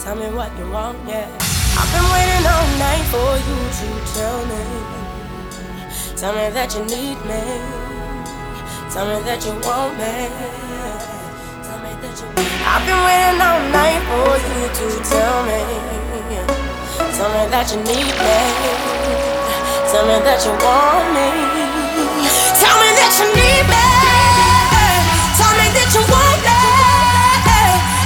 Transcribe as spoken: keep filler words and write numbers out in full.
Tell me what you want, yeah. I've been waiting all night for you to tell me. Tell me that you need me. Tell me that you want me. Tell me that you. I've been waiting all night for you to tell me. Tell me that you need me. Tell me that you want me.